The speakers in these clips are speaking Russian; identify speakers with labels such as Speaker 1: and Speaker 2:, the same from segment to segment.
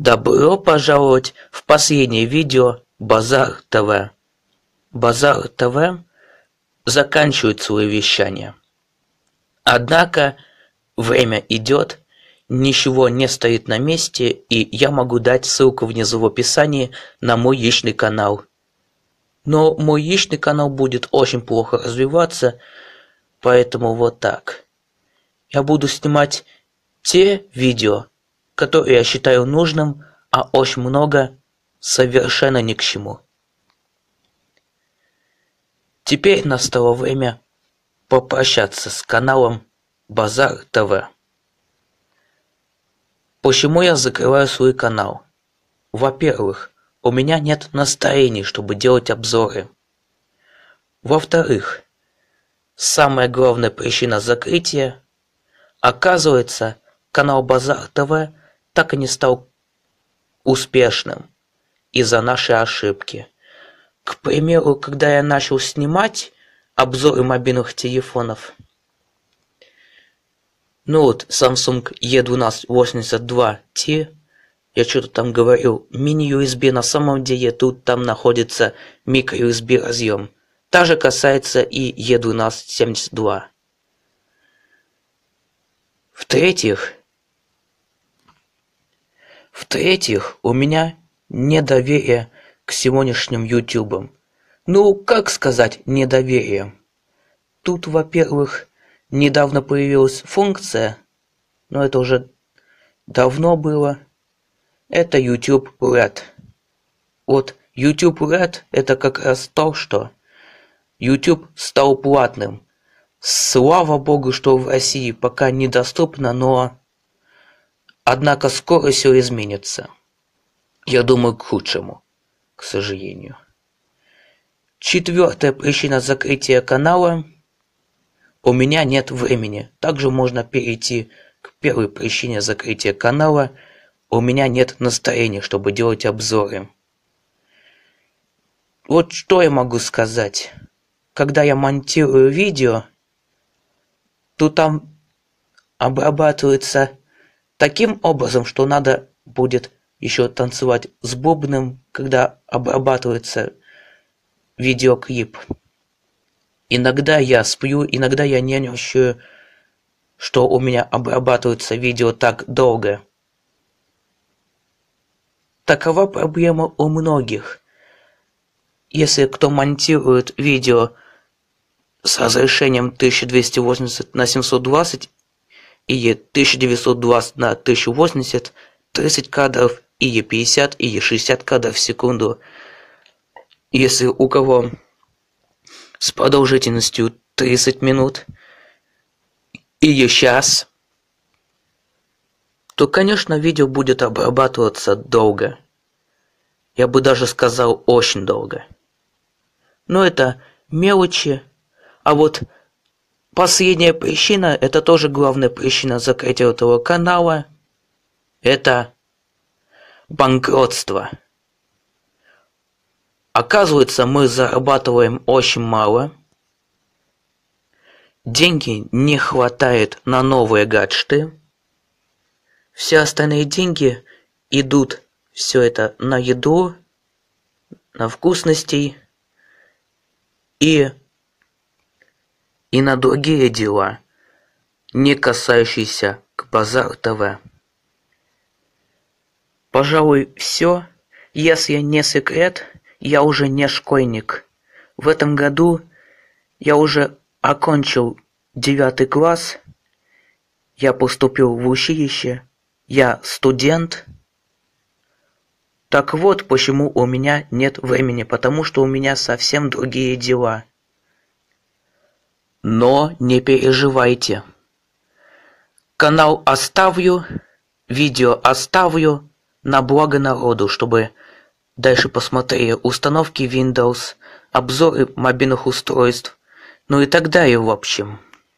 Speaker 1: Добро пожаловать в последнее видео Базар ТВ. Базар ТВ заканчивает свое вещание. Однако время идет, ничего не стоит на месте, и я могу дать ссылку внизу в описании на мой личный канал. Но мой личный канал будет очень плохо развиваться, поэтому вот так. Я буду снимать те видео, которые я считаю нужным, а очень много совершенно ни к чему. Теперь настало время попрощаться с каналом Базар ТВ. Почему я закрываю свой канал? Во-первых, у меня нет настроения, чтобы делать обзоры. Во-вторых, самая главная причина закрытия, оказывается, канал Базар ТВ так и не стал успешным из-за нашей ошибки. К примеру, когда я начал снимать обзоры мобильных телефонов, Samsung E1282T, я что-то там говорил, мини-USB, на самом деле тут там находится микро-USB разъем. Та же касается и E1272. В-третьих, у меня недоверие к сегодняшним ютубам. Как сказать недоверие? Тут, во-первых, недавно появилась функция, но это уже давно было. Это YouTube Red. Вот YouTube Red это как раз то, что YouTube стал платным. Слава богу, что в России пока недоступно, но однако скоро все изменится. Я думаю, к худшему, к сожалению. Четвертая причина закрытия канала. У меня нет времени. Также можно перейти к первой причине закрытия канала. У меня нет настроения, чтобы делать обзоры. Вот что я могу сказать. Когда я монтирую видео, то там обрабатывается таким образом, что надо будет еще танцевать с бубном, когда обрабатывается видеоклип. Иногда я сплю, иногда я нервничаю, что у меня обрабатывается видео так долго. Такова проблема у многих. Если кто монтирует видео с разрешением 1280 на 720 или 1920 на 1080, 30 кадров, или 50, или 60 кадров в секунду. Если у кого с продолжительностью 30 минут или час, то, конечно, видео будет обрабатываться долго. Я бы даже сказал, очень долго. Но это мелочи. А вот последняя причина, это тоже главная причина закрытия этого канала, это банкротство. Оказывается, мы зарабатываем очень мало. Деньги не хватает на новые гаджеты. Все остальные деньги идут все это на еду, на вкусности и на другие дела, не касающиеся к Базар ТВ. Пожалуй, все. Если не секрет, я уже не школьник. В этом году я уже окончил 9 класс. Я поступил в училище. Я студент. Так вот, почему у меня нет времени, потому что у меня совсем другие дела. Но не переживайте. Канал оставлю, видео оставлю на благо народу, чтобы дальше посмотрели установки Windows, обзоры мобильных устройств, и так далее в общем.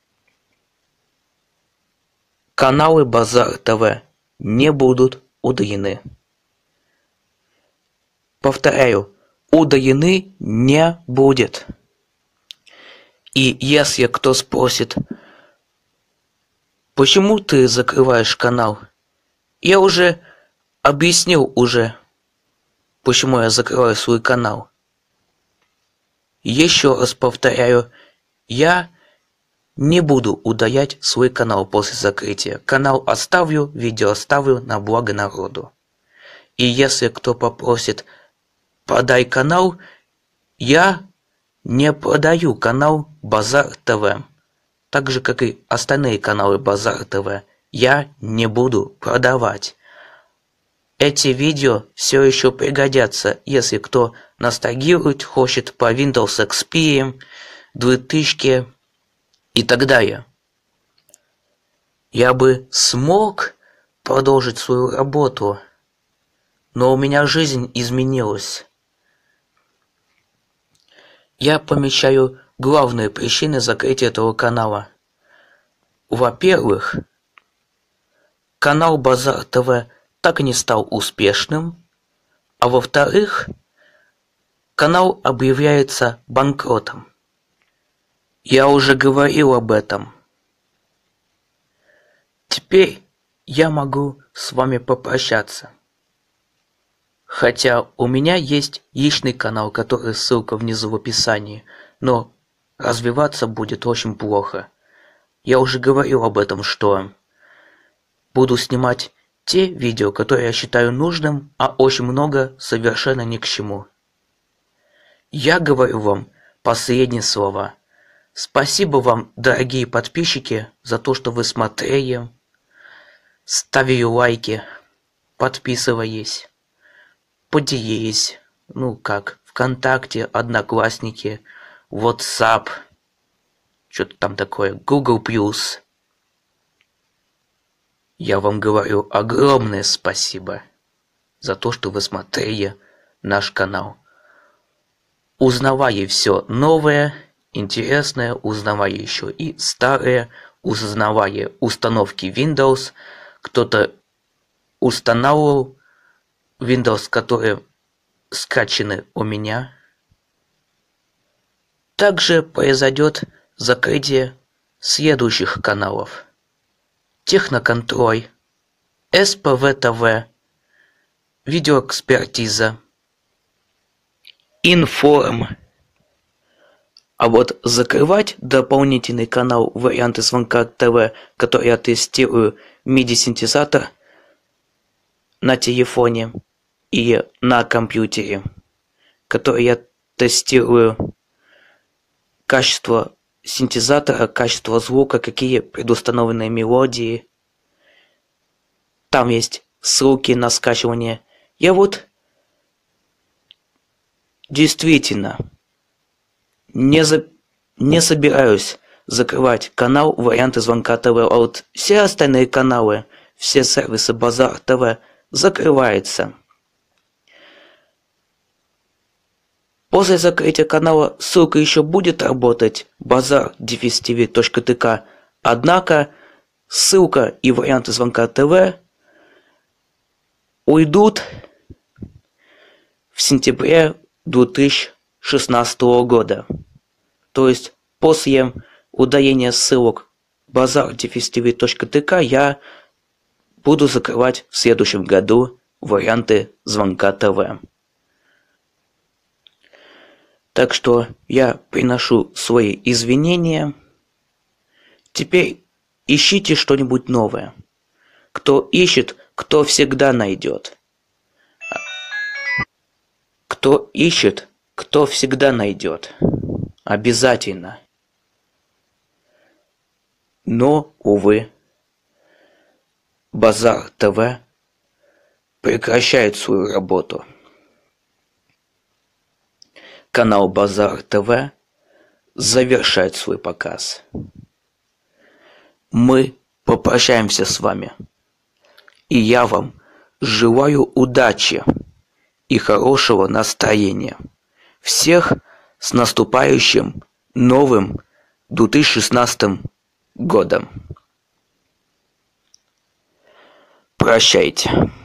Speaker 1: Каналы Базар ТВ не будут удалены. Повторяю, удалены не будет. И если кто спросит, почему ты закрываешь канал, я уже объяснил уже, почему я закрываю свой канал. Еще раз повторяю, я не буду удалять свой канал после закрытия. Канал оставлю, видео оставлю на благо народу. И если кто попросит «продай канал», я не продаю канал Базар ТВ. Так же, как и остальные каналы Базар ТВ, я не буду продавать. Эти видео все еще пригодятся, если кто ностальгирует, хочет по Windows XP, 2000 и так далее. Я бы смог продолжить свою работу, но у меня жизнь изменилась. Я помечаю главные причины закрытия этого канала. Во-первых, канал Базар ТВ так и не стал успешным, а во-вторых, канал объявляется банкротом. Я уже говорил об этом. Теперь я могу с вами попрощаться. Хотя у меня есть личный канал, который ссылка внизу в описании, но развиваться будет очень плохо. Я уже говорил об этом, что буду снимать те видео, которые я считаю нужным, а очень много совершенно ни к чему. Я говорю вам последние слова. Спасибо вам, дорогие подписчики, за то, что вы смотрели, ставили лайки, подписывались, поделились, ВКонтакте, Одноклассники, WhatsApp, что-то там такое, Google+. Я вам говорю огромное спасибо за то, что вы смотрели наш канал. Узнавая все новое, интересное, узнавая еще и старое, узнавая установки Windows. Кто-то устанавливал Windows, которые скачаны у меня. Также произойдет закрытие следующих каналов. Техноконтроль, СПВ ТВ, Видеоэкспертиза, Информ. А вот закрывать дополнительный канал Варианты Звонка ТВ, который я тестирую MIDI-синтезатор на телефоне и на компьютере, который я тестирую качество синтезатора, качество звука, какие предустановленные мелодии. Там есть ссылки на скачивание. Я вот действительно не собираюсь закрывать канал Варианты Звонка ТВ, а вот все остальные каналы, все сервисы Базар ТВ закрываются. После закрытия канала ссылка еще будет работать bazar-tv.tk, однако ссылка и Варианты Звонка ТВ уйдут в сентябре 2016 года. То есть после удаления ссылок bazar-tv.tk я буду закрывать в следующем году Варианты Звонка ТВ. Так что я приношу свои извинения. Теперь ищите что-нибудь новое. Кто ищет, кто всегда найдет. Кто ищет, кто всегда найдет. Обязательно. Но, увы, Базар ТВ прекращает свою работу. Канал Базар ТВ завершает свой показ. Мы попрощаемся с вами. И я вам желаю удачи и хорошего настроения. Всех с наступающим новым 2016 годом. Прощайте.